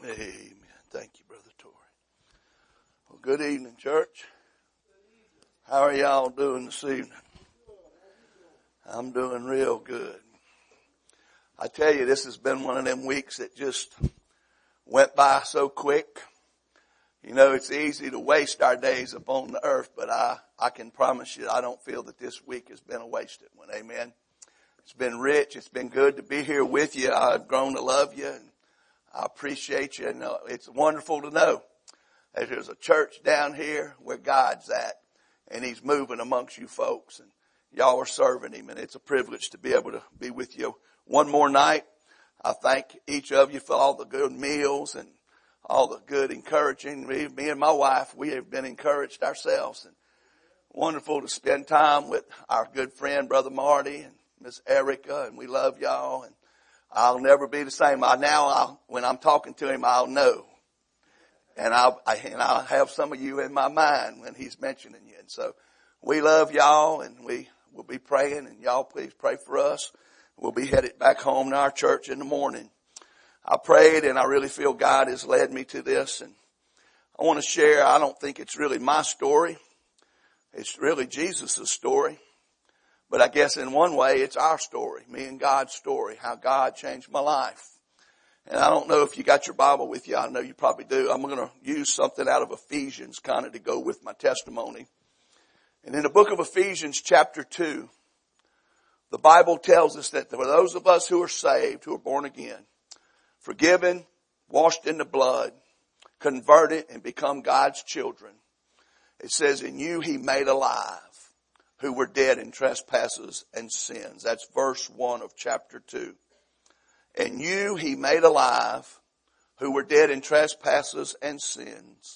Amen. Thank you, Brother Torrey. Well, good evening, church. How are y'all doing this evening? I'm doing real good. I tell you, this has been one of them weeks that just went by so quick. You know, it's easy to waste our days upon the earth, but I can promise you I don't feel that this week has been a wasted one. Amen. It's been rich. It's been good to be here with you. I've grown to love you, and I appreciate you. And it's wonderful to know that there's a church down here where God's at, and He's moving amongst you folks, and y'all are serving Him, and it's a privilege to be able to be with you one more night. I thank each of you for all the good meals and all the good encouraging. Me and my wife, we have been encouraged ourselves, and wonderful to spend time with our good friend, Brother Marty, and Miss Erica, and we love y'all, and I'll never be the same. When I'm talking to him, I'll know. And I'll have some of you in my mind when he's mentioning you. And so we love y'all, and we will be praying, and y'all please pray for us. We'll be headed back home to our church in the morning. I prayed, and I really feel God has led me to this, and I want to share. I don't think it's really my story. It's really Jesus' story. But I guess in one way, it's our story, me and God's story, how God changed my life. And I don't know if you got your Bible with you. I know you probably do. I'm going to use something out of Ephesians kind of to go with my testimony. And in the book of Ephesians chapter 2, the Bible tells us that for those of us who are saved, who are born again, forgiven, washed in the blood, converted, and become God's children, it says, in you He made alive, who were dead in trespasses and sins. That's verse 1 of chapter 2. And you He made alive, who were dead in trespasses and sins,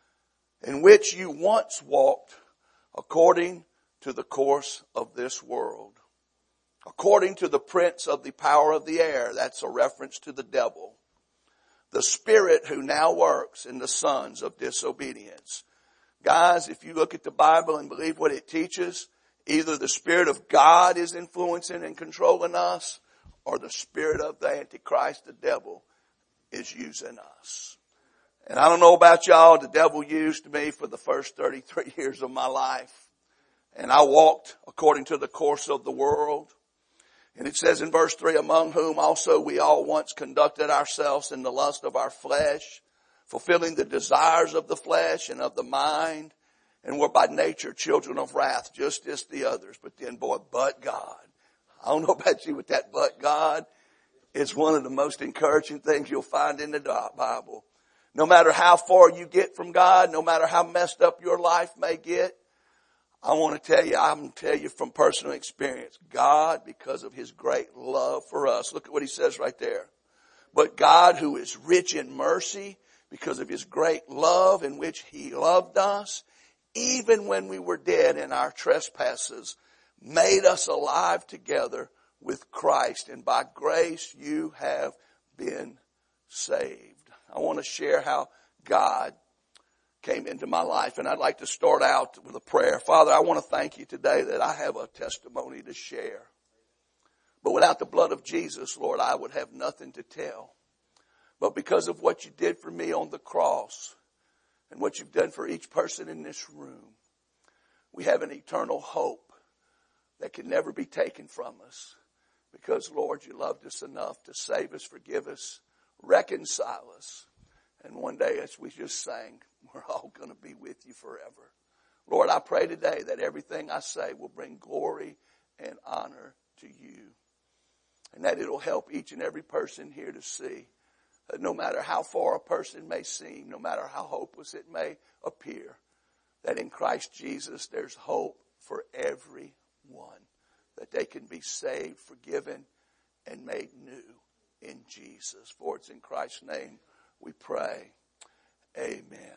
in which you once walked according to the course of this world, according to the prince of the power of the air. That's a reference to the devil, the spirit who now works in the sons of disobedience. Guys, if you look at the Bible and believe what it teaches, either the Spirit of God is influencing and controlling us, or the spirit of the Antichrist, the devil, is using us. And I don't know about y'all, the devil used me for the first 33 years of my life. And I walked according to the course of the world. And it says in verse 3, among whom also we all once conducted ourselves in the lust of our flesh, fulfilling the desires of the flesh and of the mind, and were by nature children of wrath, just as the others. But then, but God. I don't know about you, but that but God is one of the most encouraging things you'll find in the Bible. No matter how far you get from God, no matter how messed up your life may get, I'm going to tell you from personal experience, God, because of His great love for us. Look at what He says right there. But God, who is rich in mercy, because of His great love in which He loved us, even when we were dead in our trespasses, made us alive together with Christ. And by grace you have been saved. I want to share how God came into my life. And I'd like to start out with a prayer. Father, I want to thank you today that I have a testimony to share. But without the blood of Jesus, Lord, I would have nothing to tell. But because of what you did for me on the cross and what you've done for each person in this room, we have an eternal hope that can never be taken from us. Because, Lord, you loved us enough to save us, forgive us, reconcile us. And one day, as we just sang, we're all going to be with you forever. Lord, I pray today that everything I say will bring glory and honor to you. And that it'll help each and every person here to see that no matter how far a person may seem, no matter how hopeless it may appear, that in Christ Jesus there's hope for everyone, that they can be saved, forgiven, and made new in Jesus. For it's in Christ's name we pray. Amen.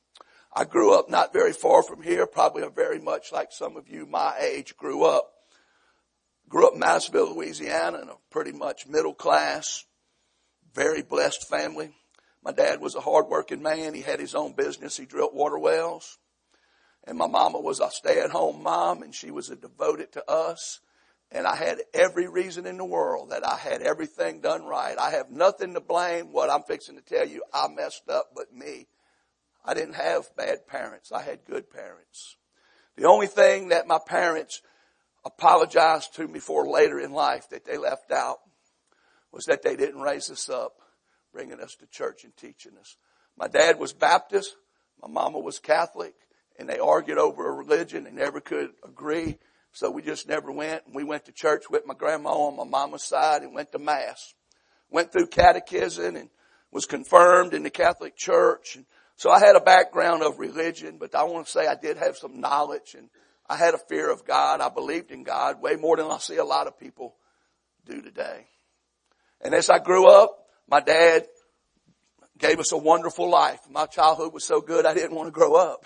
I grew up not very far from here, probably very much like some of you my age grew up. Grew up in Madisonville, Louisiana, in a pretty much middle class, very blessed family. My dad was a hard-working man. He had his own business. He drilled water wells. And my mama was a stay-at-home mom, and she was devoted to us. And I had every reason in the world that I had everything done right. I have nothing to blame. What I'm fixing to tell you, I messed up but me. I didn't have bad parents. I had good parents. The only thing that my parents apologized to me for later in life that they left out was that they didn't raise us up, bringing us to church and teaching us. My dad was Baptist. My mama was Catholic. And they argued over a religion. They never could agree. So we just never went. We went to church with my grandma on my mama's side and went to Mass. Went through catechism and was confirmed in the Catholic Church. And so I had a background of religion, but I want to say I did have some knowledge, and I had a fear of God. I believed in God way more than I see a lot of people do today. And as I grew up, my dad gave us a wonderful life. My childhood was so good I didn't want to grow up.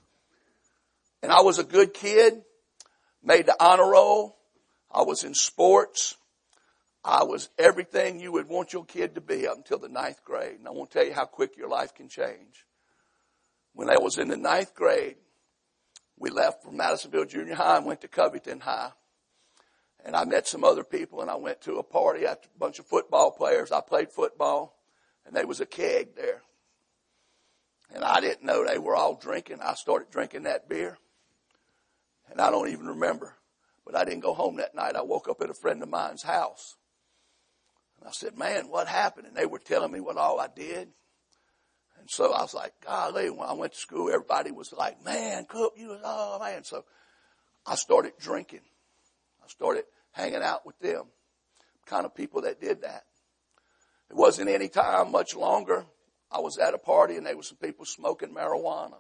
And I was a good kid. Made the honor roll. I was in sports. I was everything you would want your kid to be up until the 9th grade. And I won't tell you how quick your life can change. When I was in the 9th grade, we left from Madisonville Junior High and went to Covington High. And I met some other people, and I went to a party after a bunch of football players. I played football, and there was a keg there. And I didn't know they were all drinking. I started drinking that beer. And I don't even remember. But I didn't go home that night. I woke up at a friend of mine's house. And I said, man, what happened? And they were telling me what all I did. And so I was like, golly, when I went to school, everybody was like, man, Cook, you was, oh, man. So I started drinking. I started hanging out with them, kind of people that did that. It wasn't any time much longer. I was at a party and there were some people smoking marijuana.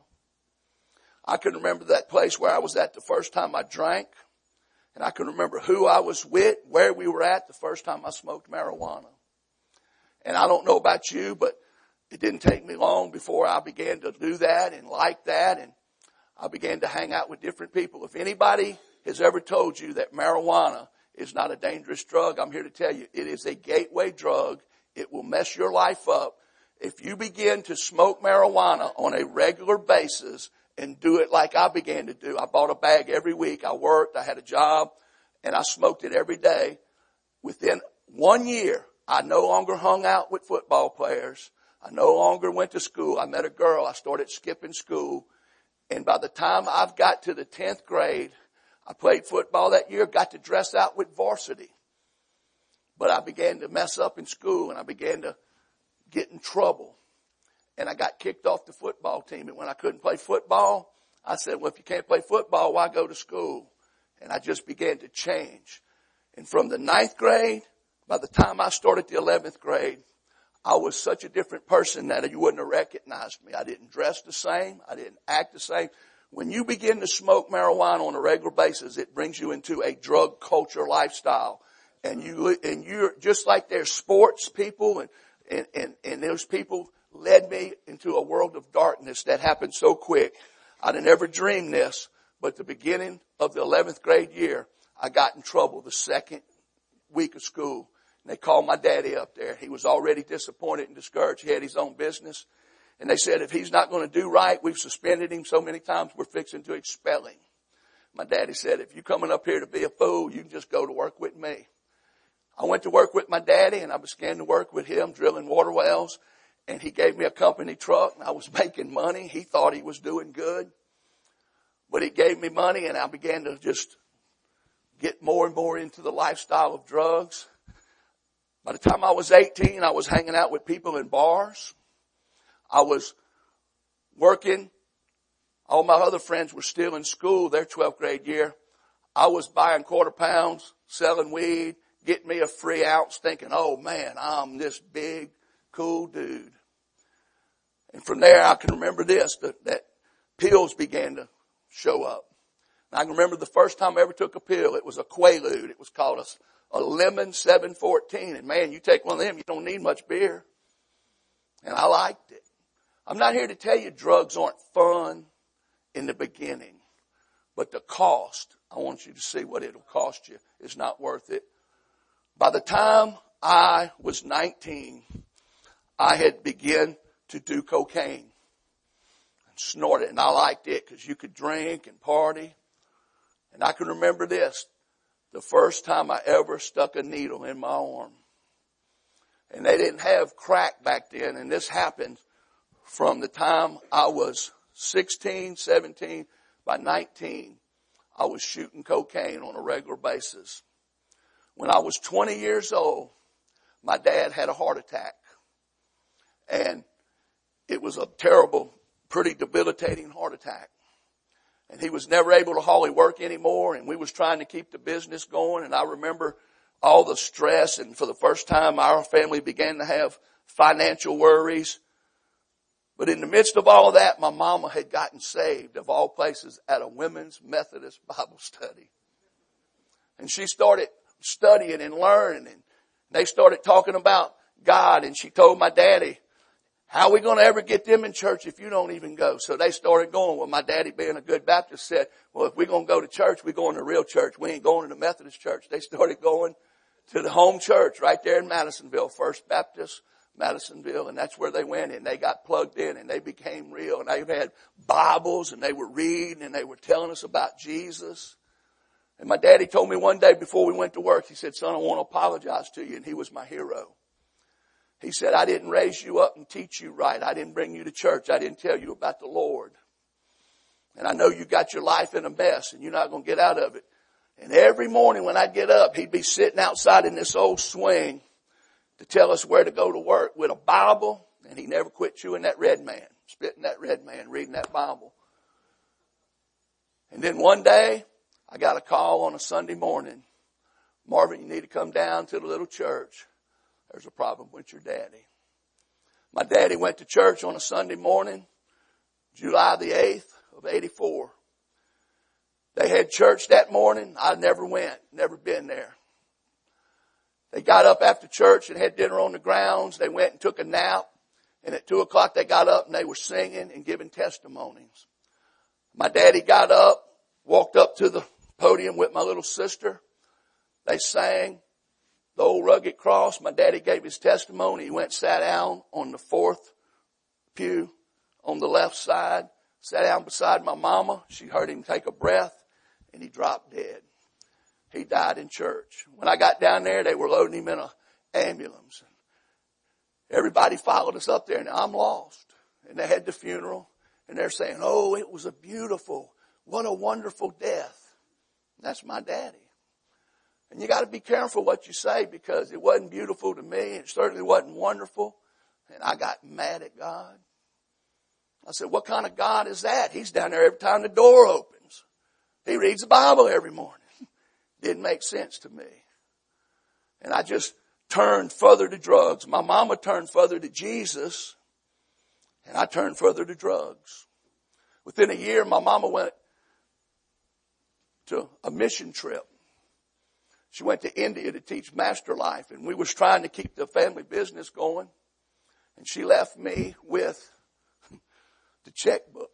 I can remember that place where I was at the first time I drank. And I can remember who I was with, where we were at the first time I smoked marijuana. And I don't know about you, but it didn't take me long before I began to do that and like that. And I began to hang out with different people. If anybody has ever told you that marijuana is not a dangerous drug, I'm here to tell you it is a gateway drug. It will mess your life up. If you begin to smoke marijuana on a regular basis and do it like I began to do, I bought a bag every week. I worked, I had a job, and I smoked it every day. Within 1 year, I no longer hung out with football players. I no longer went to school. I met a girl. I started skipping school. And by the time I've got to the 10th grade, I played football that year, got to dress out with varsity. But I began to mess up in school, and I began to get in trouble. And I got kicked off the football team. And when I couldn't play football, I said, well, if you can't play football, why go to school? And I just began to change. And from the 9th grade, by the time I started the 11th grade, I was such a different person that you wouldn't have recognized me. I didn't dress the same. I didn't act the same. When you begin to smoke marijuana on a regular basis, it brings you into a drug culture lifestyle. And you're just like there's sports people and those people led me into a world of darkness that happened so quick. I'd have never dreamed this, but the beginning of the 11th grade year, I got in trouble the second week of school. And they called my daddy up there. He was already disappointed and discouraged. He had his own business. And they said, if he's not going to do right, we've suspended him so many times, we're fixing to expel him. My daddy said, if you're coming up here to be a fool, you can just go to work with me. I went to work with my daddy, and I began to work with him drilling water wells. And he gave me a company truck, and I was making money. He thought he was doing good. But he gave me money, and I began to just get more and more into the lifestyle of drugs. By the time I was 18, I was hanging out with people in bars. I was working. All my other friends were still in school their 12th grade year. I was buying quarter pounds, selling weed, getting me a free ounce, thinking, oh man, I'm this big, cool dude. And from there, I can remember this, that pills began to show up. And I can remember the first time I ever took a pill. It was a Quaalude. It was called a Lemon 714. And man, you take one of them, you don't need much beer. And I liked it. I'm not here to tell you drugs aren't fun in the beginning. But the cost, I want you to see what it'll cost you, is not worth it. By the time I was 19, I had begun to do cocaine and snort it. And I liked it because you could drink and party. And I can remember this. the first time I ever stuck a needle in my arm. And they didn't have crack back then, and this happened from the time I was 16, 17. By 19, I was shooting cocaine on a regular basis. When I was 20 years old, my dad had a heart attack. And it was a terrible, pretty debilitating heart attack. And he was never able to hardly work anymore, and we was trying to keep the business going. And I remember all the stress, and for the first time our family began to have financial worries. But in the midst of all of that, my mama had gotten saved, of all places, at a women's Methodist Bible study. And she started studying and learning, and they started talking about God, and she told my daddy, how are we going to ever get them in church if you don't even go? So they started going. Well, my daddy, being a good Baptist, said, well, if we're going to go to church, we're going to real church. We ain't going to the Methodist church. They started going to the home church right there in Madisonville, First Baptist Madisonville, and that's where they went, and they got plugged in, and they became real, and they had Bibles, and they were reading, and they were telling us about Jesus. And my daddy told me one day before we went to work, he said, son, I want to apologize to you, and he was my hero. He said, I didn't raise you up and teach you right. I didn't bring you to church. I didn't tell you about the Lord. And I know you got your life in a mess, and you're not going to get out of it. And every morning when I'd get up, he'd be sitting outside in this old swing to tell us where to go to work with a Bible, and he never quit chewing that Red Man, spitting that Red Man, reading that Bible. And then one day, I got a call on a Sunday morning. Marvin, you need to come down to the little church. There's a problem with your daddy. My daddy went to church on a Sunday morning, July the 8th of 84. They had church that morning. I never went, never been there. They got up after church and had dinner on the grounds. They went and took a nap. And at 2 o'clock they got up and they were singing and giving testimonies. My daddy got up, walked up to the podium with my little sister. They sang the old rugged cross. My daddy gave his testimony. He went, sat down on the 4th pew on the left side, sat down beside my mama. She heard him take a breath, and he dropped dead. He died in church. When I got down there, they were loading him in an ambulance. Everybody followed us up there, and I'm lost. And they had the funeral, and they're saying, oh, it was a beautiful, what a wonderful death. And that's my daddy. And you got to be careful what you say, because it wasn't beautiful to me. It certainly wasn't wonderful. And I got mad at God. I said, what kind of God is that? He's down there every time the door opens. He reads the Bible every morning. Didn't make sense to me. And I just turned further to drugs. My mama turned further to Jesus, and I turned further to drugs. Within a year, my mama went to a mission trip. She went to India to teach Master Life, and we was trying to keep the family business going. And she left me with the checkbook.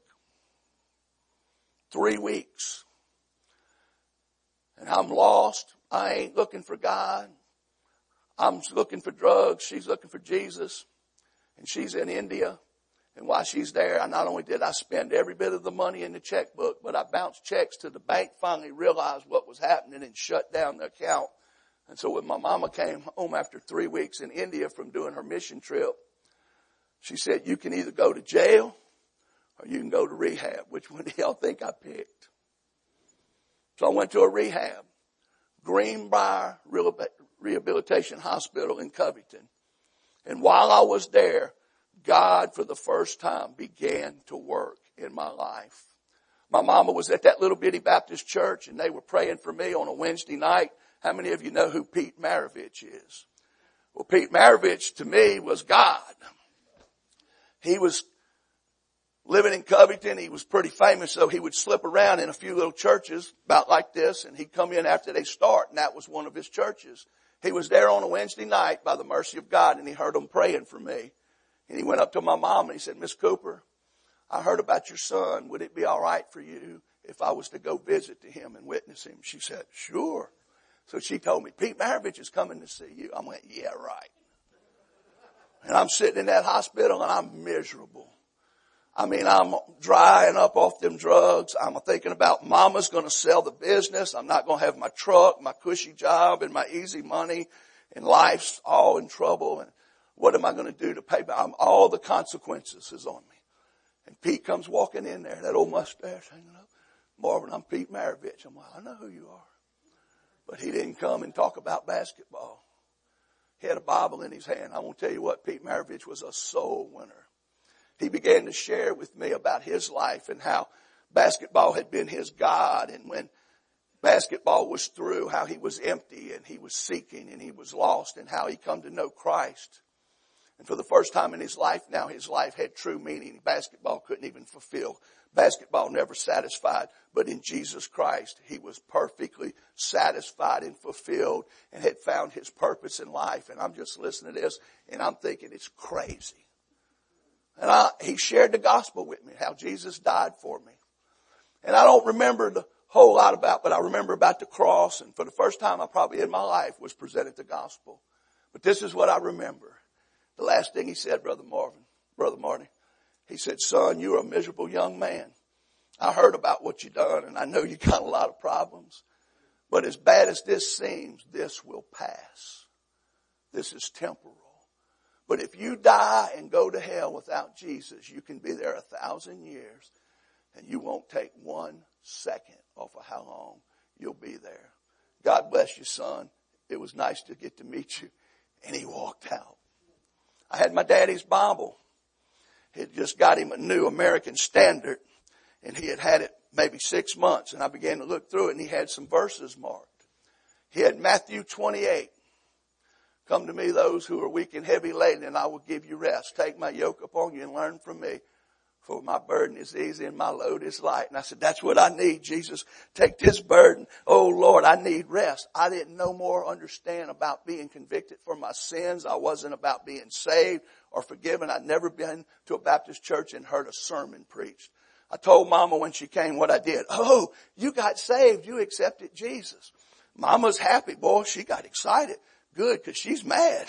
3 weeks. And I'm lost. I ain't looking for God. I'm looking for drugs. She's looking for Jesus. And she's in India. And while she's there, not only did I spend every bit of the money in the checkbook, but I bounced checks to the bank, finally realized what was happening and shut down the account. And so when my mama came home after 3 weeks in India from doing her mission trip, she said, you can either go to jail or you can go to rehab. Which one do y'all think I picked? So I went to a rehab, Greenbrier Rehabilitation Hospital in Covington. And while I was there, God, for the first time, began to work in my life. My mama was at that little bitty Baptist church, and they were praying for me on a Wednesday night. How many of you know who Pete Maravich is? Well, Pete Maravich, to me, was God. He was living in Covington. He was pretty famous, so he would slip around in a few little churches about like this, and he'd come in after they start, and that was one of his churches. He was there on a Wednesday night by the mercy of God, and he heard them praying for me. And he went up to my mom and he said, Miss Cooper, I heard about your son. Would it be all right for you if I was to go visit to him and witness him? She said, sure. So she told me, Pete Maravich is coming to see you. I went, yeah, right. And I'm sitting in that hospital and I'm miserable. I mean, I'm drying up off them drugs. I'm thinking about mama's going to sell the business. I'm not going to have my truck, my cushy job, and my easy money, and life's all in trouble. And what am I going to do to pay back? All the consequences is on me. And Pete comes walking in there, that old mustache hanging up. Marvin, I'm Pete Maravich. I'm like, I know who you are. But he didn't come and talk about basketball. He had a Bible in his hand. I won't tell you what, Pete Maravich was a soul winner. He began to share with me about his life and how basketball had been his God. And when basketball was through, how he was empty and he was seeking and he was lost, and how he come to know Christ. And for the first time in his life now, his life had true meaning. Basketball couldn't even fulfill. Basketball never satisfied. But in Jesus Christ, he was perfectly satisfied and fulfilled and had found his purpose in life. And I'm just listening to this and I'm thinking it's crazy. And he shared the gospel with me, how Jesus died for me. And I don't remember the whole lot but I remember about the cross. And for the first time I probably in my life was presented the gospel. But this is what I remember. The last thing he said, Brother Marty, he said, son, you're a miserable young man. I heard about what you done and I know you got a lot of problems. But as bad as this seems, this will pass. This is temporal. But if you die and go to hell without Jesus, you can be there 1,000 years and you won't take 1 second off of how long you'll be there. God bless you, son. It was nice to get to meet you. And he walked out. I had my daddy's Bible. He had just got him a new American Standard, and he had it maybe 6 months, and I began to look through it, and he had some verses marked. He had Matthew 28. Come to me, those who are weak and heavy laden, and I will give you rest. Take my yoke upon you and learn from me, for my burden is easy and my load is light. And I said, that's what I need, Jesus. Take this burden. Oh, Lord, I need rest. I didn't no more understand about being convicted for my sins. I wasn't about being saved or forgiven. I'd never been to a Baptist church and heard a sermon preached. I told Mama when she came what I did. Oh, you got saved. You accepted Jesus. Mama's happy. Boy, she got excited. Good, because she's mad.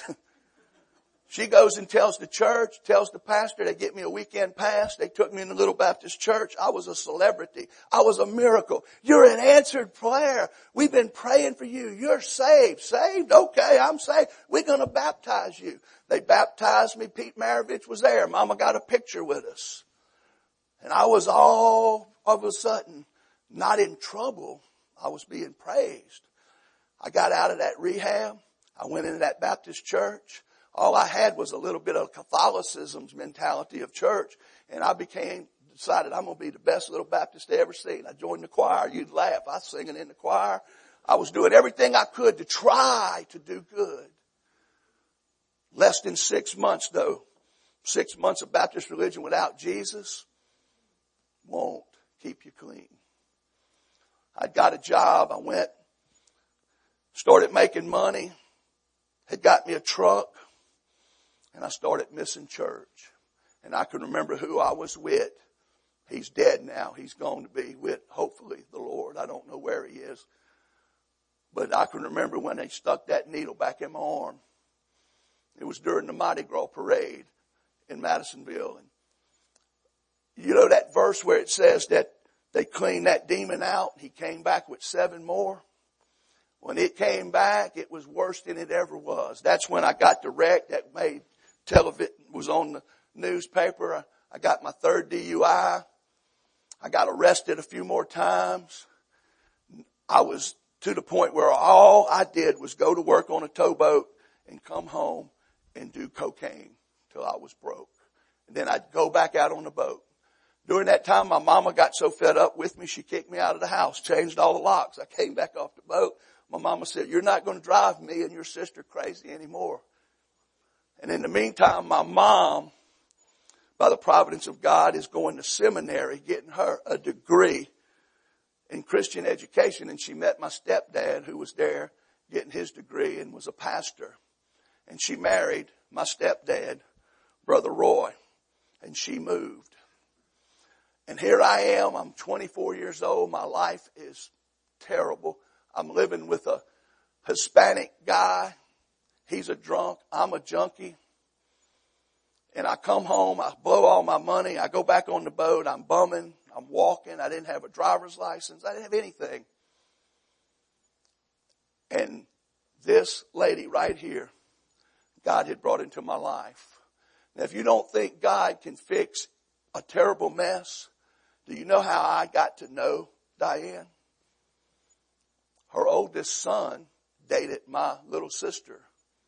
She goes and tells the church, tells the pastor, they get me a weekend pass. They took me in the little Baptist church. I was a celebrity. I was a miracle. You're an answered prayer. We've been praying for you. You're saved. Saved? Okay, I'm saved. We're going to baptize you. They baptized me. Pete Maravich was there. Mama got a picture with us. And I was all of a sudden not in trouble. I was being praised. I got out of that rehab. I went into that Baptist church. All I had was a little bit of Catholicism's mentality of church. And I decided I'm going to be the best little Baptist they ever seen. I joined the choir. You'd laugh. I was singing in the choir. I was doing everything I could to try to do good. Less than 6 months though. 6 months of Baptist religion without Jesus won't keep you clean. I got a job. I went, started making money, had got me a truck. And I started missing church. And I can remember who I was with. He's dead now. He's going to be with, hopefully, the Lord. I don't know where he is. But I can remember when they stuck that needle back in my arm. It was during the Mardi Gras parade in Madisonville. And you know that verse where it says that they cleaned that demon out? He came back with 7 more. When it came back, it was worse than it ever was. That's when I got the wreck that made television, was on the newspaper. I got my 3rd DUI. I got arrested a few more times. I was to the point where all I did was go to work on a towboat and come home and do cocaine till I was broke. And then I'd go back out on the boat. During that time, my mama got so fed up with me, she kicked me out of the house, changed all the locks. I came back off the boat. My mama said, you're not going to drive me and your sister crazy anymore. And in the meantime, my mom, by the providence of God, is going to seminary, getting her a degree in Christian education. And she met my stepdad, who was there getting his degree and was a pastor. And she married my stepdad, Brother Roy, and she moved. And here I am. I'm 24 years old. My life is terrible. I'm living with a Hispanic guy. He's a drunk. I'm a junkie. And And I come home, I blow all my money, I go back on the boat, I'm bumming, I'm walking, I didn't have a driver's license, I didn't have anything. And this lady right here, God had brought into my life. Now, if you don't think God can fix a terrible mess, do you know how I got to know Diane? Her oldest son dated my little sister.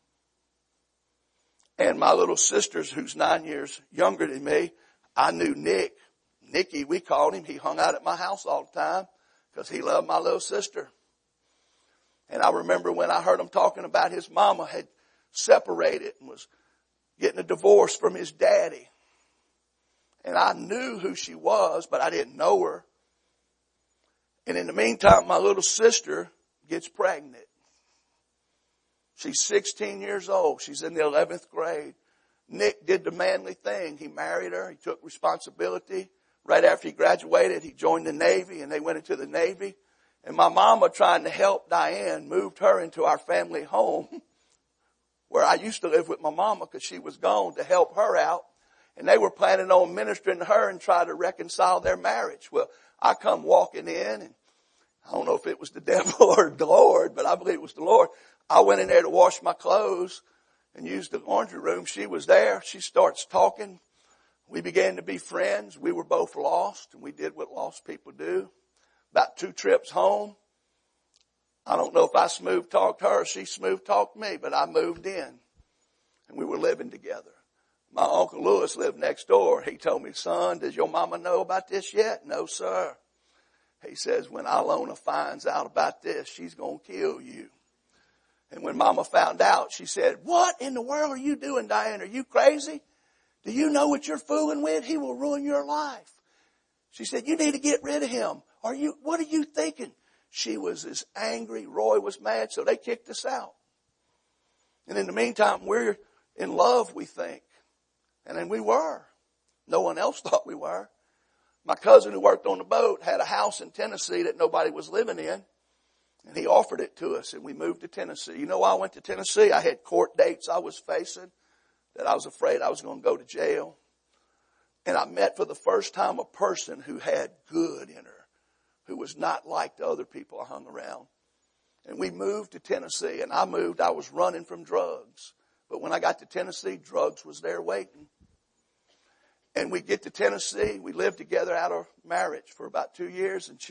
And my little sister, who's 9 years younger than me, I knew Nick. Nicky, we called him. He hung out at my house all the time because he loved my little sister. And I remember when I heard him talking about his mama had separated and was getting a divorce from his daddy. And I knew who she was, but I didn't know her. And in the meantime, my little sister gets pregnant. She's 16 years old. She's in the 11th grade. Nick did the manly thing. He married her. He took responsibility. Right after he graduated, he joined the Navy, and they went into the Navy. And my mama, trying to help Diane, moved her into our family home where I used to live with my mama because she was gone, to help her out. And they were planning on ministering to her and try to reconcile their marriage. Well, I come walking in, and I don't know if it was the devil or the Lord, but I believe it was the Lord. I went in there to wash my clothes and used the laundry room. She was there. She starts talking. We began to be friends. We were both lost, and we did what lost people do. About 2 trips home, I don't know if I smooth talked her or she smooth talked me, but I moved in, and we were living together. My Uncle Lewis lived next door. He told me, son, does your mama know about this yet? No, sir. He says, when Ilona finds out about this, she's going to kill you. And when Mama found out, she said, what in the world are you doing, Diane? Are you crazy? Do you know what you're fooling with? He will ruin your life. She said, you need to get rid of him. What are you thinking? She was as angry. Roy was mad, so they kicked us out. And in the meantime, we're in love, we think. And then we were. No one else thought we were. My cousin who worked on the boat had a house in Tennessee that nobody was living in. And he offered it to us, and we moved to Tennessee. You know why I went to Tennessee? I had court dates I was facing that I was afraid I was going to go to jail. And I met for the first time a person who had good in her, who was not like the other people I hung around. And we moved to Tennessee, and I was running from drugs. But when I got to Tennessee, drugs was there waiting. And we get to Tennessee, we lived together out of marriage for about 2 years, and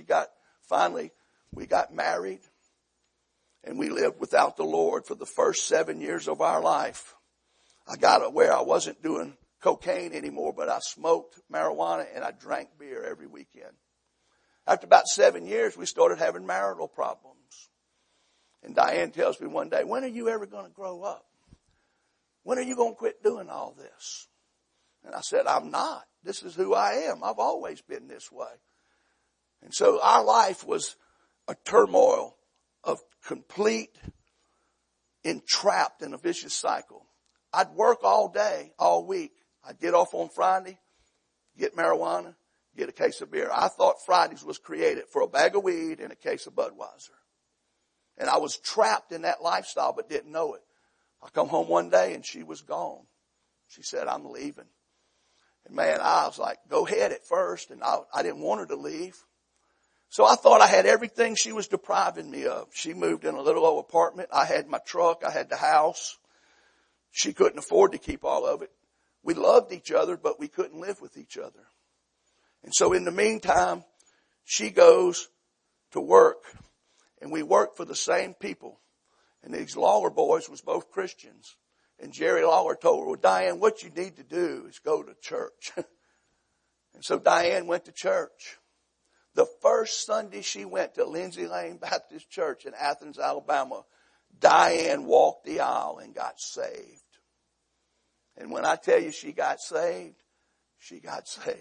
we got married, and we lived without the Lord for the first 7 years of our life. I got where I wasn't doing cocaine anymore, but I smoked marijuana and I drank beer every weekend. After about 7 years, we started having marital problems. And Diane tells me one day, when are you ever going to grow up? When are you going to quit doing all this? And I said, I'm not. This is who I am. I've always been this way. And so our life was a turmoil of complete entrapped in a vicious cycle. I'd work all day, all week. I'd get off on Friday, get marijuana, get a case of beer. I thought Fridays was created for a bag of weed and a case of Budweiser. And I was trapped in that lifestyle but didn't know it. I come home one day and she was gone. She said, I'm leaving. And man, I was like, go ahead at first. And I didn't want her to leave. So I thought I had everything she was depriving me of. She moved in a little old apartment. I had my truck. I had the house. She couldn't afford to keep all of it. We loved each other, but we couldn't live with each other. And so in the meantime, she goes to work. And we worked for the same people. And these Lawler boys was both Christians. And Jerry Lawler told her, well, Diane, what you need to do is go to church. And so Diane went to church. The first Sunday she went to Lindsay Lane Baptist Church in Athens, Alabama, Diane walked the aisle and got saved. And when I tell you she got saved, she got saved.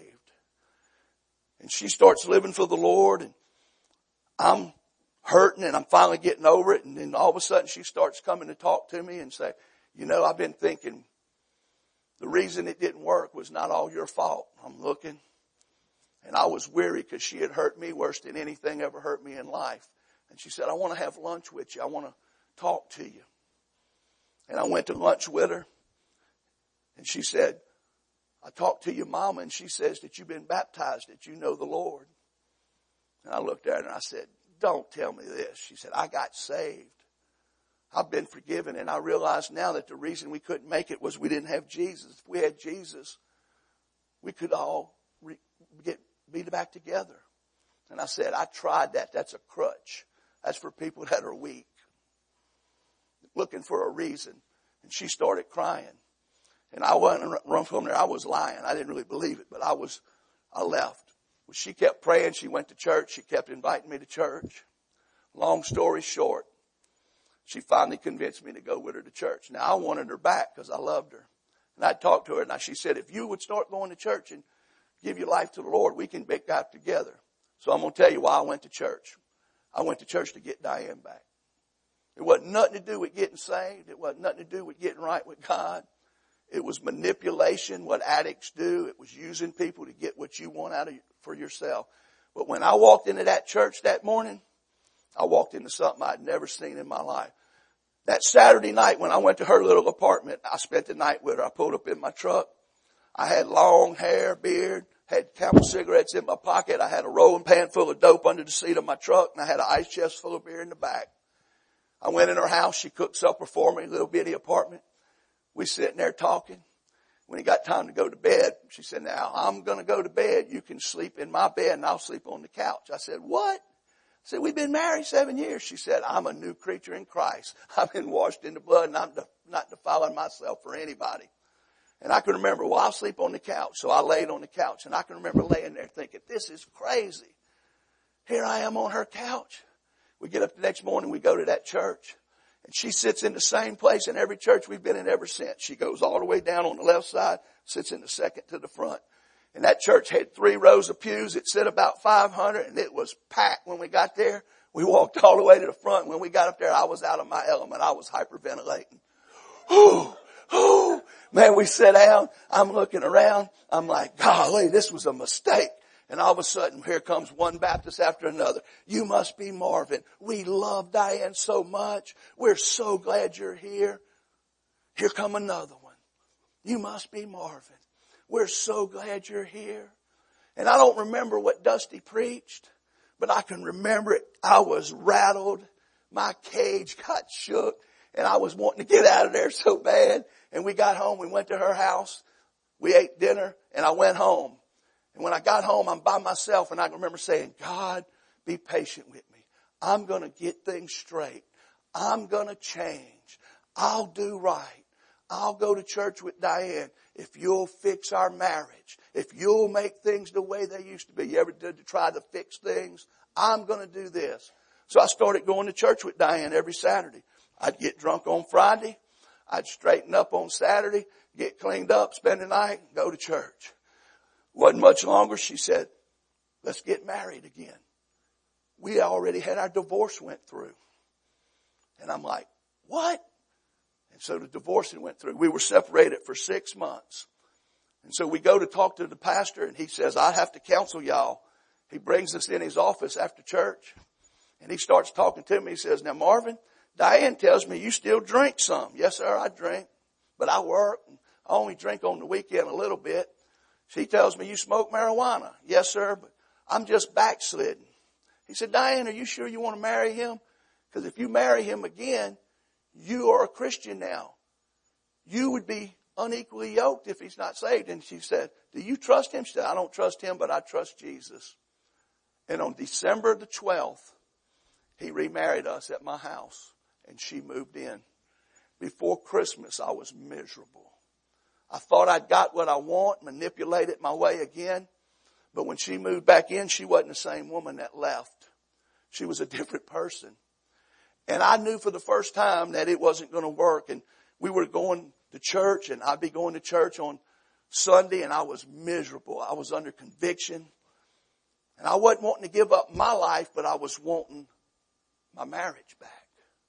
And she starts living for the Lord, and I'm hurting and I'm finally getting over it. And then all of a sudden she starts coming to talk to me and say, you know, I've been thinking the reason it didn't work was not all your fault. I'm looking, and I was weary because she had hurt me worse than anything ever hurt me in life. And she said, I want to have lunch with you. I want to talk to you. And I went to lunch with her. And she said, I talked to your mama and she says that you've been baptized, that you know the Lord. And I looked at her and I said, don't tell me this. She said, I got saved. I've been forgiven. And I realize now that the reason we couldn't make it was we didn't have Jesus. If we had Jesus, we could all be back together. And I said, I tried that. That's a crutch. That's for people that are weak, looking for a reason. And she started crying. And I went and run from there. I was lying. I didn't really believe it, but I left. Well, she kept praying. She went to church. She kept inviting me to church. Long story short, she finally convinced me to go with her to church. Now, I wanted her back because I loved her. And I talked to her, and she said, if you would start going to church and give your life to the Lord, we can be back together. So I'm going to tell you why I went to church. I went to church to get Diane back. It wasn't nothing to do with getting saved. It wasn't nothing to do with getting right with God. It was manipulation, what addicts do. It was using people to get what you want out of for yourself. But when I walked into that church that morning, I walked into something I'd never seen in my life. That Saturday night when I went to her little apartment, I spent the night with her. I pulled up in my truck. I had long hair, beard, had Camel cigarettes in my pocket. I had a rolling pan full of dope under the seat of my truck, and I had an ice chest full of beer in the back. I went in her house. She cooked supper for me, little bitty apartment. We sitting there talking. When it got time to go to bed, she said, now I'm going to go to bed. You can sleep in my bed and I'll sleep on the couch. I said, what? I said, we've been married 7 years. She said, I'm a new creature in Christ. I've been washed in the blood and I'm not defiling myself for anybody. And I can remember, well, I'll sleep on the couch. So I laid on the couch and I can remember laying there thinking, this is crazy. Here I am on her couch. We get up the next morning, we go to that church. And she sits in the same place in every church we've been in ever since. She goes all the way down on the left side, sits in the second to the front. And that church had 3 rows of pews. It said about 500 and it was packed when we got there. We walked all the way to the front. When we got up there, I was out of my element. I was hyperventilating. Man, we sat down. I'm looking around. I'm like, golly, this was a mistake. And all of a sudden, here comes one Baptist after another. You must be Marvin. We love Diane so much. We're so glad you're here. Here come another one. You must be Marvin. We're so glad you're here. And I don't remember what Dusty preached, but I can remember it. I was rattled. My cage got shook, and I was wanting to get out of there so bad. And we got home. We went to her house. We ate dinner, and I went home. And when I got home, I'm by myself, and I remember saying, God, be patient with me. I'm going to get things straight. I'm going to change. I'll do right. I'll go to church with Diane if you'll fix our marriage. If you'll make things the way they used to be. You ever did to try to fix things? I'm going to do this. So I started going to church with Diane every Saturday. I'd get drunk on Friday. I'd straighten up on Saturday, get cleaned up, spend the night, go to church. Wasn't much longer. She said, let's get married again. We already had our divorce went through. And I'm like, what? And so the divorce went through. We were separated for 6 months. And so we go to talk to the pastor and he says, I have to counsel y'all. He brings us in his office after church and he starts talking to me. He says, now Marvin, Diane tells me you still drink some. Yes, sir, I drink, but I work. I only drink on the weekend a little bit. She tells me you smoke marijuana. Yes, sir, but I'm just backslidden. He said, Diane, are you sure you want to marry him? Because if you marry him again, you are a Christian now. You would be unequally yoked if he's not saved. And she said, do you trust him? She said, I don't trust him, but I trust Jesus. And on December the 12th, he remarried us at my house and she moved in. Before Christmas, I was miserable. I thought I'd got what I want, manipulated my way again. But when she moved back in, she wasn't the same woman that left. She was a different person. And I knew for the first time that it wasn't going to work. And we were going to church, and I'd be going to church on Sunday, and I was miserable. I was under conviction. And I wasn't wanting to give up my life, but I was wanting my marriage back.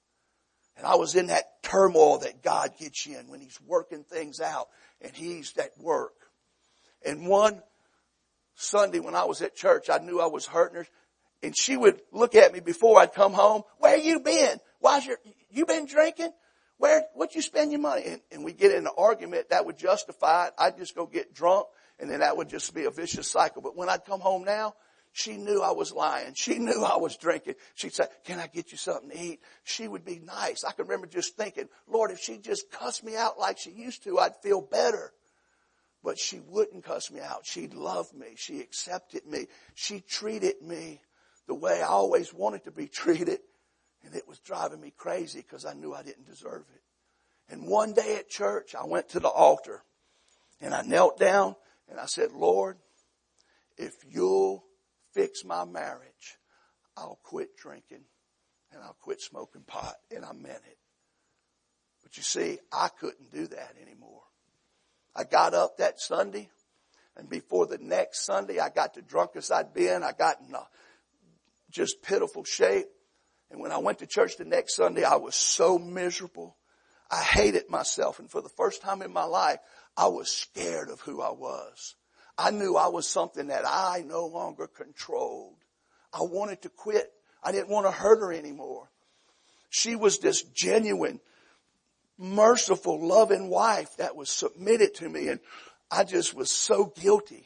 And I was in that turmoil that God gets you in when he's working things out and he's at work. And one Sunday when I was at church, I knew I was hurting her. And she would look at me before I'd come home. Where you been? You been drinking? What'd you spend your money? And we get in an argument that would justify it. I'd just go get drunk, and then that would just be a vicious cycle. But when I'd come home now, she knew I was lying. She knew I was drinking. She'd say, can I get you something to eat? She would be nice. I can remember just thinking, Lord, if she just cussed me out like she used to, I'd feel better. But she wouldn't cuss me out. She loved me. She accepted me. She treated me the way I always wanted to be treated. And it was driving me crazy because I knew I didn't deserve it. And one day at church, I went to the altar and I knelt down and I said, Lord, if you'll fix my marriage, I'll quit drinking and I'll quit smoking pot. And I meant it. But you see, I couldn't do that anymore. I got up that Sunday, and before the next Sunday, I got the drunkest I'd been. I got in a just pitiful shape. And when I went to church the next Sunday, I was so miserable. I hated myself. And for the first time in my life, I was scared of who I was. I knew I was something that I no longer controlled. I wanted to quit. I didn't want to hurt her anymore. She was this genuine, merciful, loving wife that was submitted to me. And I just was so guilty.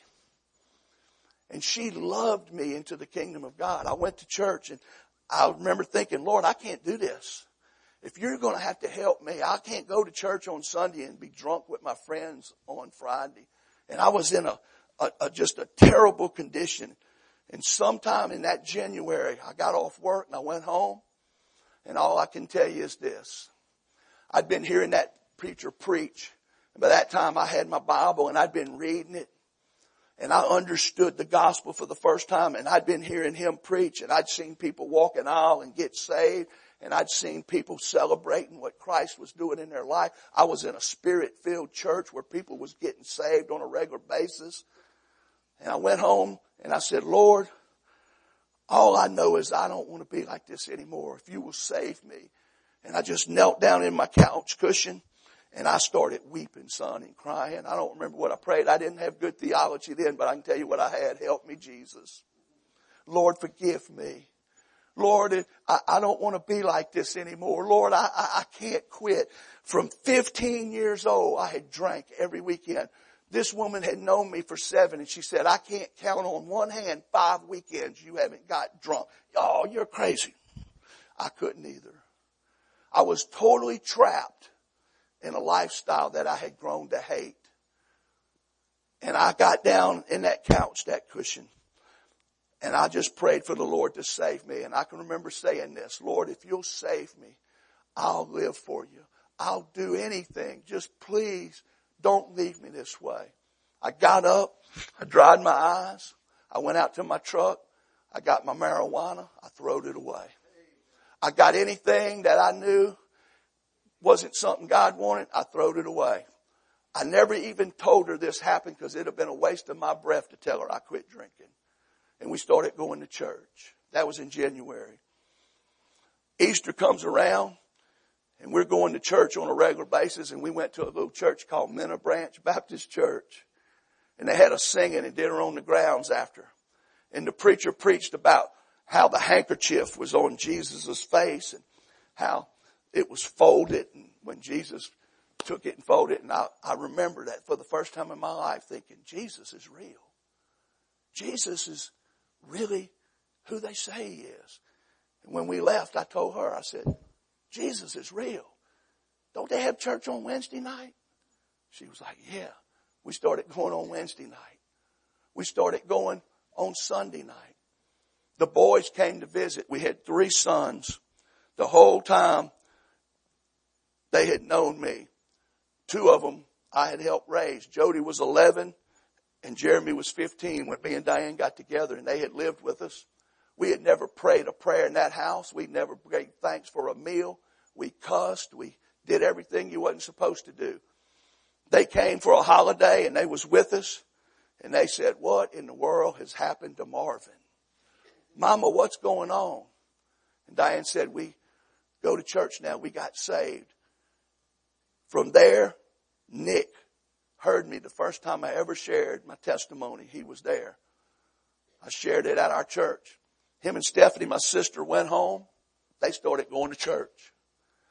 And she loved me into the kingdom of God. I went to church and I remember thinking, Lord, I can't do this. If you're going to have to help me, I can't go to church on Sunday and be drunk with my friends on Friday. And I was in just a terrible condition. And sometime in that January, I got off work and I went home. And all I can tell you is this. I'd been hearing that preacher preach. And by that time I had my Bible and I'd been reading it. And I understood the gospel for the first time. And I'd been hearing him preach. And I'd seen people walk an aisle and get saved. And I'd seen people celebrating what Christ was doing in their life. I was in a spirit-filled church where people was getting saved on a regular basis. And I went home and I said, Lord, all I know is I don't want to be like this anymore. If you will save me. And I just knelt down in my couch cushion and I started weeping, son, and crying. I don't remember what I prayed. I didn't have good theology then, but I can tell you what I had. Help me, Jesus. Lord, forgive me. Lord, I don't want to be like this anymore. Lord, I can't quit. From 15 years old, I had drank every weekend. This woman had known me for 7, and she said, I can't count on one hand 5 weekends you haven't got drunk. Oh, you're crazy. I couldn't either. I was totally trapped in a lifestyle that I had grown to hate. And I got down in that couch, that cushion, and I just prayed for the Lord to save me. And I can remember saying this, Lord, if you'll save me, I'll live for you. I'll do anything. Just please don't leave me this way. I got up. I dried my eyes. I went out to my truck. I got my marijuana. I throwed it away. I got anything that I knew wasn't something God wanted. I throwed it away. I never even told her this happened because it would have been a waste of my breath to tell her I quit drinking. And we started going to church. That was in January. Easter comes around, and we're going to church on a regular basis, and we went to a little church called Minna Branch Baptist Church. And they had us singing and dinner on the grounds after. And the preacher preached about how the handkerchief was on Jesus' face and how it was folded, and when Jesus took it and folded it. And I remember that for the first time in my life thinking, Jesus is real. Jesus is really who they say he is. And when we left, I told her, I said, Jesus is real. Don't they have church on Wednesday night? She was like, yeah. We started going on Wednesday night. We started going on Sunday night. The boys came to visit. We had 3 sons. The whole time they had known me. 2 of them I had helped raise. Jody was 11 and Jeremy was 15 when me and Diane got together, and they had lived with us. We had never prayed a prayer in that house. We'd never gave thanks for a meal. We cussed. We did everything you wasn't supposed to do. They came for a holiday and they was with us, and they said, what in the world has happened to Marvin? Mama, what's going on? And Diane said, we go to church now. We got saved. From there, Nick heard me the first time I ever shared my testimony. He was there. I shared it at our church. Him and Stephanie, my sister, went home. They started going to church.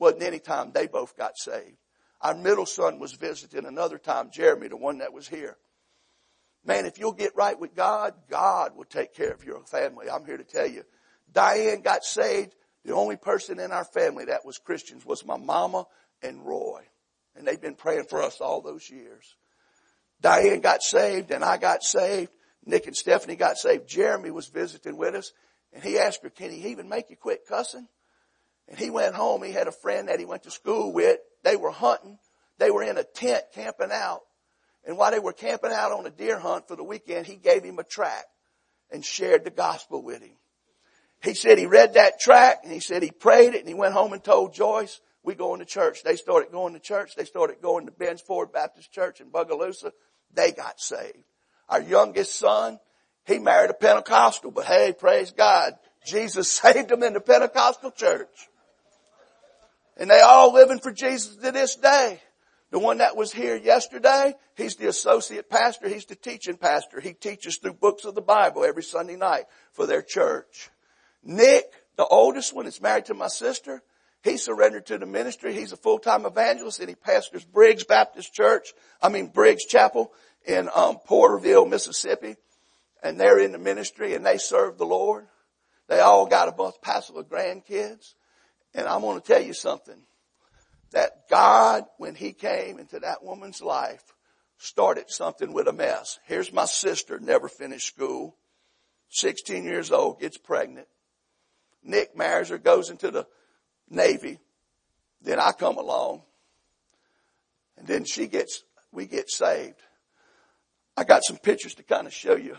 wasn't any time they both got saved. Our middle son was visiting another time, Jeremy, the one that was here. Man, if you'll get right with God, God will take care of your family. I'm here to tell you. Diane got saved. The only person in our family that was Christians was my mama and Roy. And they've been praying for us all those years. Diane got saved and I got saved. Nick and Stephanie got saved. Jeremy was visiting with us. And he asked her, can he even make you quit cussing? And he went home. He had a friend that he went to school with. They were hunting. They were in a tent camping out. And while they were camping out on a deer hunt for the weekend, he gave him a tract and shared the gospel with him. He said he read that tract and he said he prayed it and he went home and told Joyce, we going to church. They started going to church. They started going to Ben's Ford Baptist Church in Bogalusa. They got saved. Our youngest son, he married a Pentecostal, but hey, praise God, Jesus saved him in the Pentecostal church. And they all living for Jesus to this day. The one that was here yesterday, he's the associate pastor. He's the teaching pastor. He teaches through books of the Bible every Sunday night for their church. Nick, the oldest one, is married to my sister. He surrendered to the ministry. He's a full-time evangelist and he pastors Briggs Chapel in Porterville, Mississippi. And they're in the ministry and they serve the Lord. They all got a bunch of grandkids. And I'm going to tell you something. That God, when he came into that woman's life, started something with a mess. Here's my sister, never finished school. 16 years old, gets pregnant. Nick marries her, goes into the Navy. Then I come along. And then we get saved. I got some pictures to kind of show you.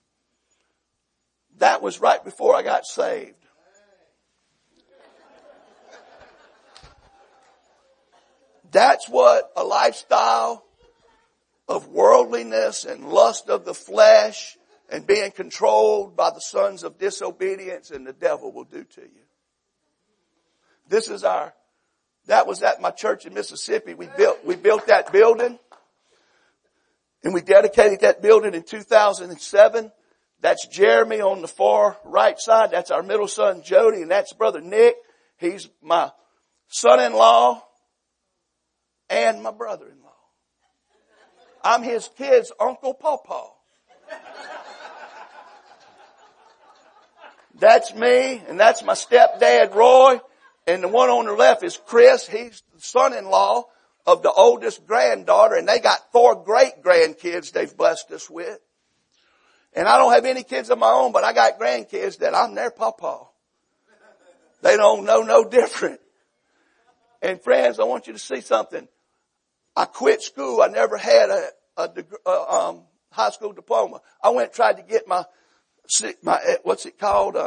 That was right before I got saved. That's what a lifestyle of worldliness and lust of the flesh and being controlled by the sons of disobedience and the devil will do to you. That was at my church in Mississippi. We built that building and we dedicated that building in 2007. That's Jeremy on the far right side. That's our middle son, Jody, and that's brother Nick. He's my son-in-law and my brother-in-law. I'm his kid's Uncle Pawpaw. That's me, and that's my stepdad, Roy. And the one on the left is Chris. He's the son-in-law of the oldest granddaughter, and they got 4 great-grandkids they've blessed us with. And I don't have any kids of my own, but I got grandkids that I'm their pawpaw. They don't know no different. And friends, I want you to see something. I quit school. I never had a high school diploma. I went and tried to get my what's it called?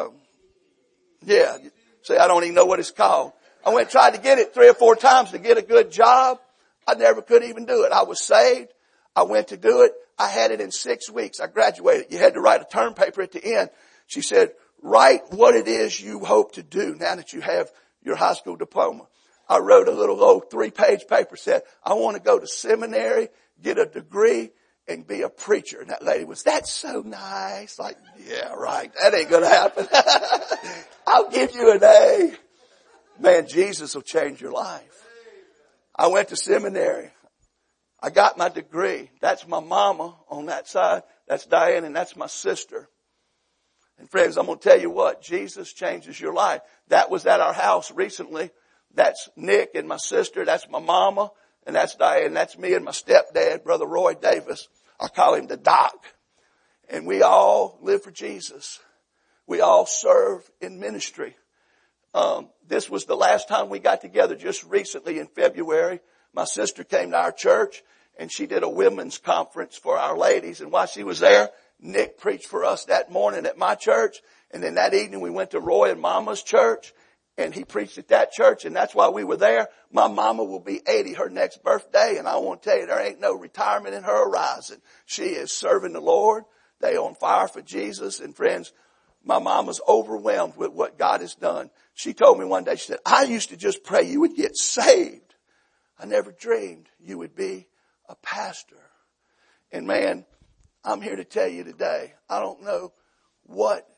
See, I don't even know what it's called. I went and tried to get it 3 or 4 times to get a good job. I never could even do it. I was saved. I went to do it. I had it in 6 weeks. I graduated. You had to write a term paper at the end. She said, write what it is you hope to do now that you have your high school diploma. I wrote a little old 3-page paper, said, I want to go to seminary, get a degree, and be a preacher. And that lady was, that's so nice. Like, yeah, right. That ain't going to happen. I'll give you an A. Man, Jesus will change your life. I went to seminary. I got my degree. That's my mama on that side. That's Diane, and that's my sister. And friends, I'm going to tell you what, Jesus changes your life. That was at our house recently. That's Nick and my sister. That's my mama. And that's Diane. That's me and my stepdad, Brother Roy Davis. I call him the Doc. And we all live for Jesus. We all serve in ministry. This was the last time we got together, just recently in February. My sister came to our church and she did a women's conference for our ladies. And while she was there, Nick preached for us that morning at my church. And then that evening we went to Roy and Mama's church and he preached at that church. And that's why we were there. My mama will be 80 her next birthday. And I want to tell you, there ain't no retirement in her horizon. She is serving the Lord. They on fire for Jesus. And friends, my mama's overwhelmed with what God has done. She told me one day, she said, I used to just pray you would get saved. I never dreamed you would be a pastor. And man, I'm here to tell you today, I don't know what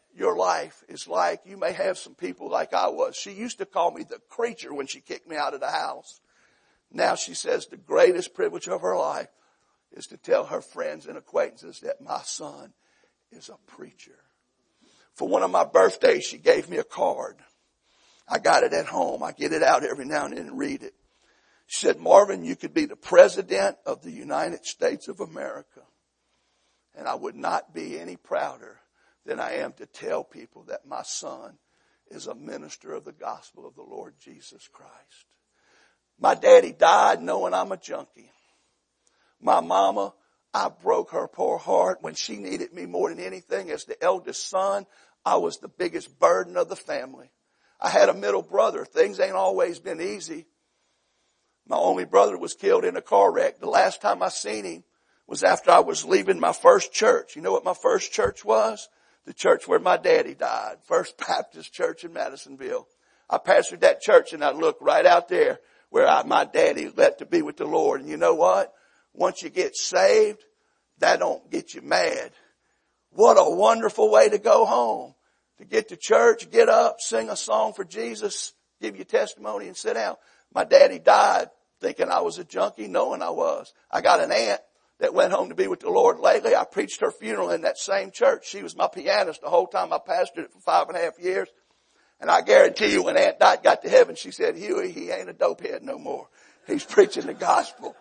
your life is like, you may have some people like I was. She used to call me the creature when she kicked me out of the house. Now she says the greatest privilege of her life is to tell her friends and acquaintances that my son is a preacher. For one of my birthdays, she gave me a card. I got it at home. I get it out every now and then and read it. She said, Marvin, you could be the president of the United States of America. And I would not be any prouder than I am to tell people that my son is a minister of the gospel of the Lord Jesus Christ. My daddy died knowing I'm a junkie. My mama, I broke her poor heart when she needed me more than anything. As the eldest son, I was the biggest burden of the family. I had a middle brother. Things ain't always been easy. My only brother was killed in a car wreck. The last time I seen him was after I was leaving my first church. You know what my first church was? The church where my daddy died. First Baptist Church in Madisonville. I pastored that church and I looked right out there where my daddy left to be with the Lord. And you know what? Once you get saved, that don't get you mad. What a wonderful way to go home. To get to church, get up, sing a song for Jesus, give you testimony and sit down. My daddy died thinking I was a junkie, knowing I was. I got an aunt that went home to be with the Lord lately. I preached her funeral in that same church. She was my pianist the whole time I pastored it for 5.5 years. And I guarantee you when Aunt Dot got to heaven, she said, Huey, he ain't a dopehead no more. He's preaching the gospel.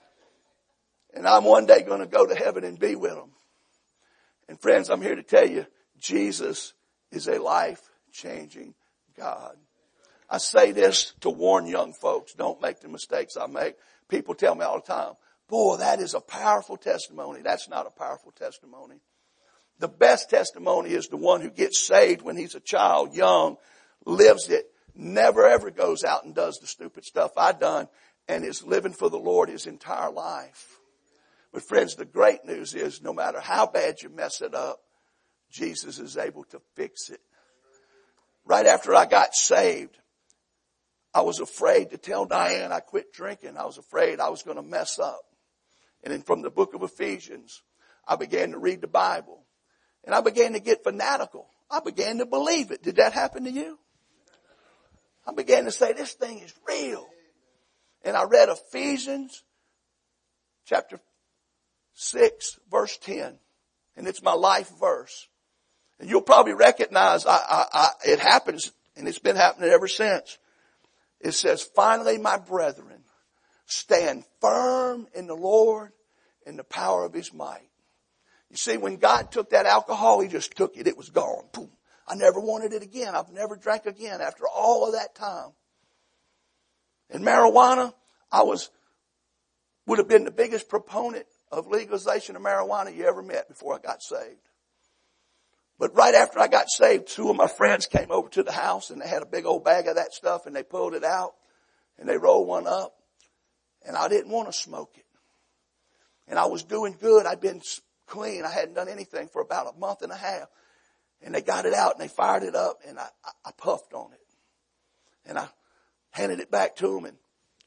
And I'm one day going to go to heaven and be with him. And friends, I'm here to tell you, Jesus is a life-changing God. I say this to warn young folks. Don't make the mistakes I make. People tell me all the time, boy, that is a powerful testimony. That's not a powerful testimony. The best testimony is the one who gets saved when he's a child, young, lives it, never ever goes out and does the stupid stuff I done, and is living for the Lord his entire life. But friends, the great news is no matter how bad you mess it up, Jesus is able to fix it. Right after I got saved, I was afraid to tell Diane I quit drinking. I was afraid I was going to mess up. And then from the book of Ephesians, I began to read the Bible. And I began to get fanatical. I began to believe it. Did that happen to you? I began to say, this thing is real. And I read Ephesians chapter 6, verse 10. And it's my life verse. And you'll probably recognize it happens, and it's been happening ever since. It says, finally, my brethren, stand firm in the Lord and the power of his might. You see, when God took that alcohol, he just took it. It was gone. Boom. I never wanted it again. I've never drank again after all of that time. And marijuana, would have been the biggest proponent of legalization of marijuana you ever met before I got saved. But right after I got saved, 2 of my friends came over to the house and they had a big old bag of that stuff and they pulled it out and they rolled one up, and I didn't want to smoke it. And I was doing good. I'd been clean. I hadn't done anything for about a month and a half. And they got it out and they fired it up and I puffed on it. And I handed it back to them, and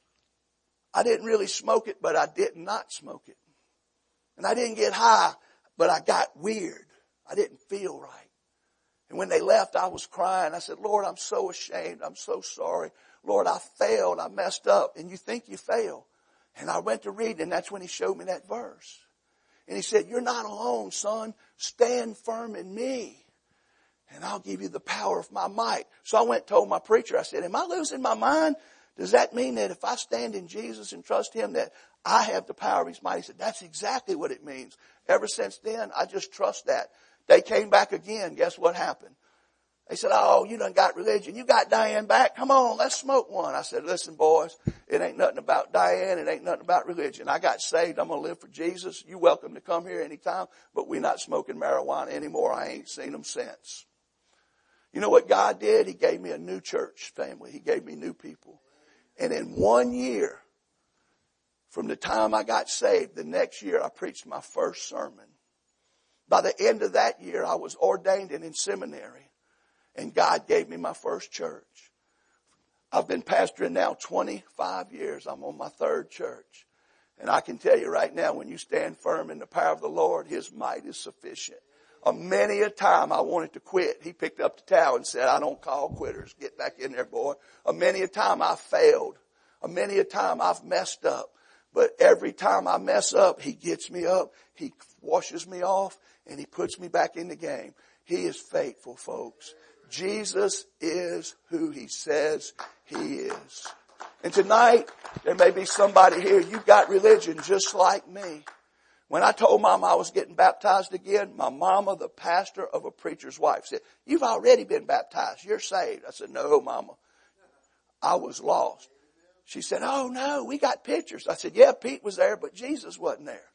I didn't really smoke it, but I did not smoke it. And I didn't get high, but I got weird. I didn't feel right. And when they left, I was crying. I said, Lord, I'm so ashamed. I'm so sorry. Lord, I failed. I messed up. And you think you fail. And I went to read, and that's when he showed me that verse. And he said, you're not alone, son. Stand firm in me, and I'll give you the power of my might. So I went and told my preacher, I said, am I losing my mind? Does that mean that if I stand in Jesus and trust him that I have the power of his might? He said, that's exactly what it means. Ever since then, I just trust that. They came back again. Guess what happened? They said, oh, you done got religion. You got Diane back. Come on, let's smoke one. I said, listen, boys, it ain't nothing about Diane. It ain't nothing about religion. I got saved. I'm going to live for Jesus. You're welcome to come here anytime, but we're not smoking marijuana anymore. I ain't seen them since. You know what God did? He gave me a new church family. He gave me new people. And in 1 year, from the time I got saved, the next year I preached my first sermon. By the end of that year, I was ordained and in seminary. And God gave me my first church. I've been pastoring now 25 years. I'm on my 3rd church. And I can tell you right now, when you stand firm in the power of the Lord, his might is sufficient. Many a time I wanted to quit. He picked up the towel and said, I don't call quitters. Get back in there, boy. Many a time I failed. Many a time I've messed up. But every time I mess up, He gets me up. He washes me off and He puts me back in the game. He is faithful, folks. Jesus is who He says He is. And tonight, there may be somebody here, you've got religion just like me. When I told Mama I was getting baptized again, my mama, the pastor of a preacher's wife, said, you've already been baptized. You're saved. I said, no, Mama. I was lost. She said, oh no, we got pictures. I said, yeah, Pete was there, but Jesus wasn't there.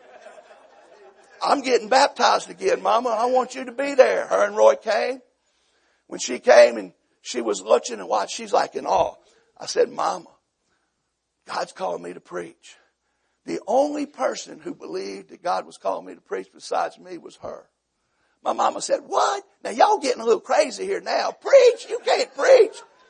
I'm getting baptized again, Mama, and I want you to be there. Her and Roy came. When she came and she was looking and watching, she's like in awe. I said, Mama, God's calling me to preach. The only person who believed that God was calling me to preach besides me was her. My mama said, what? Now y'all getting a little crazy here now. Preach? You can't preach.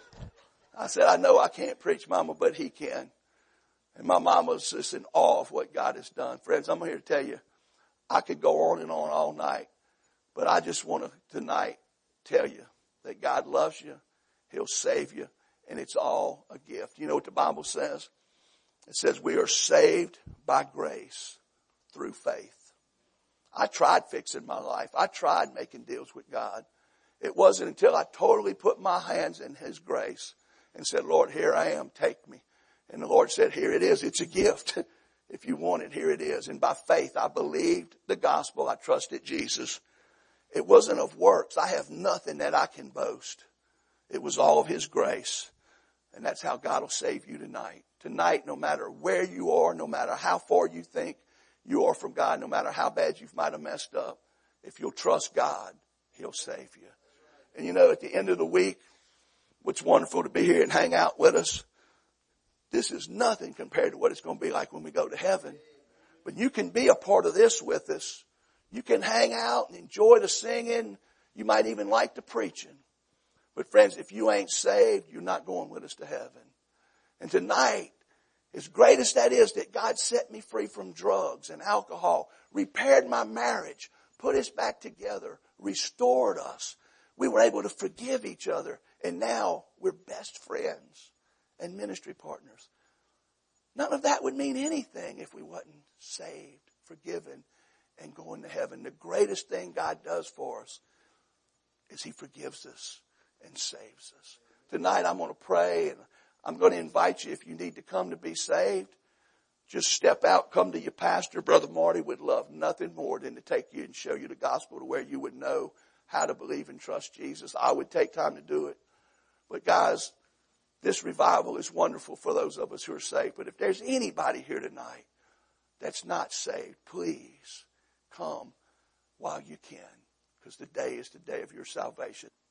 I said, I know I can't preach, Mama, but He can. And my mama was just in awe of what God has done. Friends, I'm here to tell you, I could go on and on all night, but I just want to tonight tell you that God loves you. He'll save you. And it's all a gift. You know what the Bible says? It says we are saved by grace through faith. I tried fixing my life. I tried making deals with God. It wasn't until I totally put my hands in His grace and said, Lord, here I am, take me. And the Lord said, here it is. It's a gift. If you want it, here it is. And by faith, I believed the gospel. I trusted Jesus. It wasn't of works. I have nothing that I can boast. It was all of His grace. And that's how God will save you tonight. Tonight, no matter where you are, no matter how far you think you are from God, no matter how bad you might have messed up, if you'll trust God, He'll save you. And you know, at the end of the week, it's wonderful to be here and hang out with us. This is nothing compared to what it's going to be like when we go to heaven. But you can be a part of this with us. You can hang out and enjoy the singing. You might even like the preaching. But friends, if you ain't saved, you're not going with us to heaven. And tonight, as great as that is that God set me free from drugs and alcohol, repaired my marriage, put us back together, restored us. We were able to forgive each other. And now we're best friends and ministry partners. None of that would mean anything if we wasn't saved, forgiven, and going to heaven. The greatest thing God does for us is He forgives us and saves us. Tonight I'm going to pray, and I'm going to invite you, if you need to come to be saved, just step out, come to your pastor. Brother Marty would love nothing more than to take you and show you the gospel to where you would know how to believe and trust Jesus. I would take time to do it. But guys, this revival is wonderful for those of us who are saved. But if there's anybody here tonight that's not saved, please come while you can, because the day is the day of your salvation.